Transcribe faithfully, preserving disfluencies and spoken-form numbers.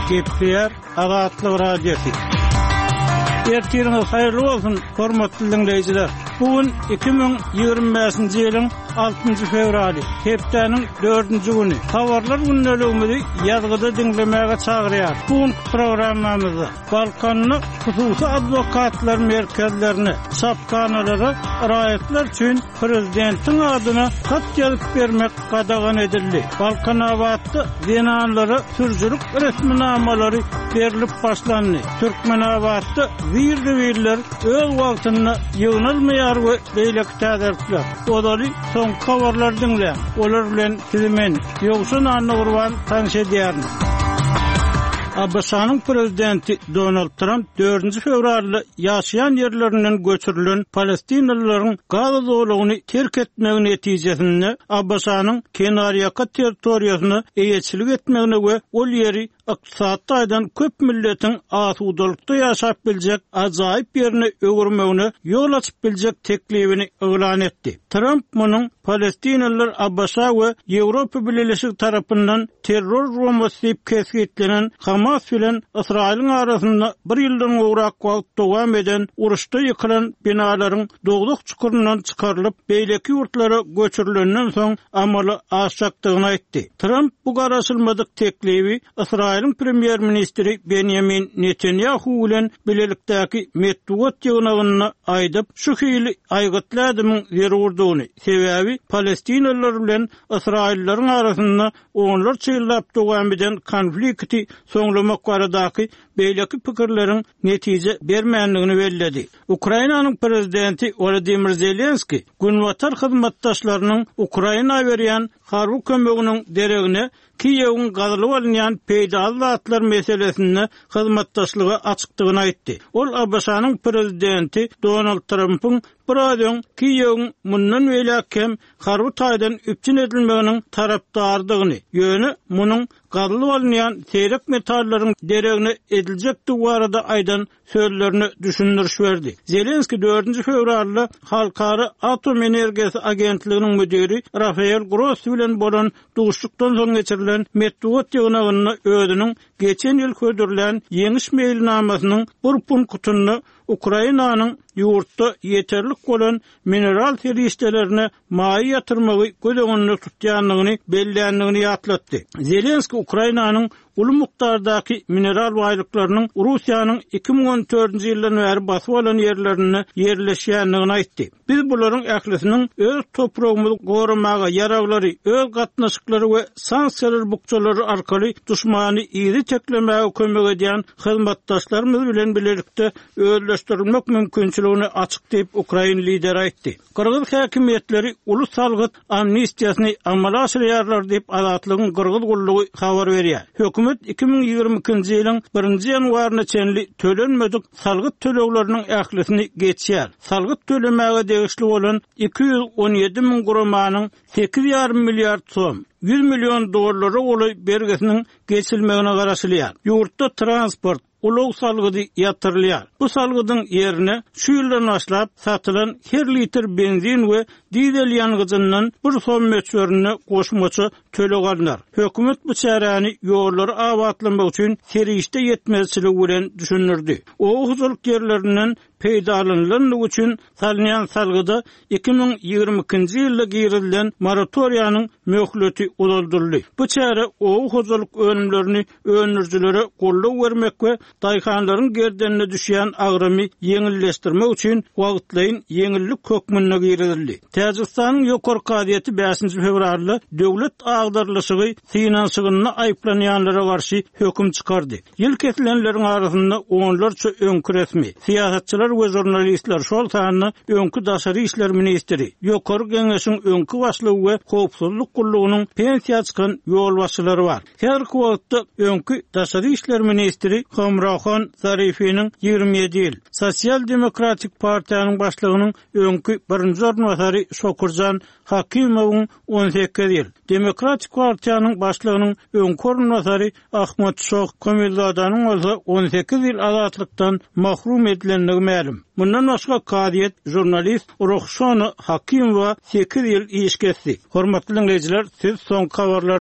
Gepler Azatlyk Radiosu. Ertiriniz hayırlı olsun, hormatly dinleyijiler. Bugün iki bin ýygrimi beşinji ýylyň altynjy fevraly, hepdeniň dördünji güni. Habarlar günneligimizi ýazgyda dinlemäge çagyrýar. Bugün programmamyzda Balkanly hususy adwokatlar merkezlerini, sapkanalara raýatlar üçin prezidentiň adyna hat ýazyp bermek gadagan edildi. Balkan awatdy denanlary sürjürük resminamalary berilip başlandy. Türkmenawatdy wirdi-wirler öz wagtyny ýygnalmaýar we beýlek täzirler. Olary soň habarlar dinle. Olar bilen kizimen ýogsun anny gurban tanış edýärmi? Abbasanyň prezidenti Donald Trump dördünji fevralda ýaşaýan ýerlerinden göçürilen Palestinalylaryň Gaza zowlugyny terk etmegi netijesinde Abbasanyň Kenariyaka territoriýasyny eýetçilik etmegine we ol ýeri ykdysadydan köp milletin asudalykda ýaşap biljek ajaýyp ýerine öwürmegine ýol açyp biljek teklibini elan etdi. Trump munyň Palestinalılar Abbasa we Ýewropa Birleşigi tarapyndan terror bombasy diýip kesgitlenen Hamas bilen Israýlyň arasynda bir ýyldan gowrak wagt dowam eden uruşda ýykylan binalaryň dogduk çukurundan çykarylyp beýleki ýurtlara göçürilenden soň amaly aşakdygyny aýtdy. Trump bu garaşylmadyk teklibi Israýlyň premier ministri Benjamin Netanyahu bilen bilelikdäki medeniýet ýygnagyny aýdyp şu hili aýgytladymy ýerurdugyny, sebäbi Palestinalılar bilen Israýlylaryň arasynda onlar çyllap dowam eden konflikti soňlamak baradaky beýleki pikirleriň netije bermänligini belledi. Ukrainanyň prezidenti Volodymyr Zelenski günwatar hyzmatdaşlarynyň Ukraina berýän harby kömeginiň deregine Kiýewiň gazylyp alynýan peýdal zatlar meselesinde hyzmatdaşlygy açykdygyny aýtdy. Ol Abbasanyň prezidenti Donald Trump'yň Buradan Kiýewiň mundan weläkem harby taýdan üpçün edilmeginiň tarapdardygyny, ýöne munyň gazylyp alynýan seýrek metallaryň deregine ediljekdi barada aýdan sözlerini düşündürüş berdi. Zelenski dördünji fevralda Halkara Atom Energiýasy Agentliginiň müdiri Rafael Grossi bilen bolan duşlukdan soň geçirilen medeniýet ýygnagyny özüniň geçen ýyl ködürlen ýeňiş meýilnamasynyň bir punktunu Ukrainanyň ýurtda ýeterlik bolan mineral terişlerini maý ýatyrmagy gödegini tutýanlygyny bellänligini ýatlatdy. Zelenski Ukrainanyň uly mukdardaky mineral baýlyklarynyň Russiýanyň iki bin on dördünji ýyldan bäri basyp alan ýerlerini ýerleşýänligini aýtdy. Biz bularyň ählisiniň öz topragymyzy gorumaga ýaraglary, öz gatnaşyklary we sanksiýalar bukçalary arkaly duşmany ýeri teklemäge kömek edýän hyzmatdaşlarymyz bilen bilelikde özleşdirilmek mümkinçiligini açyk diýip Ukraina lideri aýtdy. Kyrgyz häkimetleri ulus salgyt amnistiýasyny amala aşyrýarlar diýip azatlygyň Kyrgyz gullugy habar berýär. Hökümet iki bin ýygrimi ikinji ýylyň birinji ýanwaryna çenli tölenmedik salgyt tölegleriniň ählisini geçýär. Salgyt tölemäge degişli bolan iki ýüz on ýedi min gramanyň sekiz ýarym milliard soň yüz milyon dollary oly bergesiniň geçilmegine garaşylýar. Ýurtda transport ulug salgydy ýatyrylýar. Bu salgydyň ýerine şu ýyldan başlap satylan her litr benzin we dizel ýangynyndan bir son meçörüne goşmaça töleg alynlar. Hökümet bu çäräni ýollary awatlamak üçin serişde ýetmezçilik bilen düşünürdi. O huzurluk ýerlerinden peýda alynanlyk üçin salynýan salgyda iki bin ýygrimi ikinji ýylda girilýän moratoriýanyň möhleti uzaldyryldy. Bu çäre o huzurluk önümlerini önürjülere gollap bermek we daýhanlaryň gerdenine düşýän agramy ýeňilleşdirmek üçin wagtlaýyn ýeňillik hökmüne girildi. Täjikistanyň ýokary kadiýeti beşinji fevralda döwlet agdarlyşygy finansygyny aýplanýanlara garşy höküm çykardy. Ýyl kesilenleriň arasynda onlarça öňkü resmi siýasatçylar we jurnalistler şol sanyny öňkü daşary işler ministri, ýokary geňeşiň öňkü başlygy we howpsuzlyk gullugynyň pensiýa çykan ýol başçylary bar. Her wagtda öňkü daşary işler ministri Hamrahan Zarifiniň ýygrimi ýedi ýyl, Sosial Demokratik Partiýanyň başlygynyň öňkü birinji ornwasary Şokurjan Hakimowyň on sekiz ýyl, Demokratik Partiýanyň başlygynyň öňkü ornwasary Ahmet Şoh Komilzadanyň bolsa on sekiz ýyl azatlykdan mahrum edilenligi ma'lum. Bundan başga kadiýet jurnalist Rohşona Hakimowa sekiz ýyl iş kesdi. Hormatly dinleyijiler, siz soň habarlar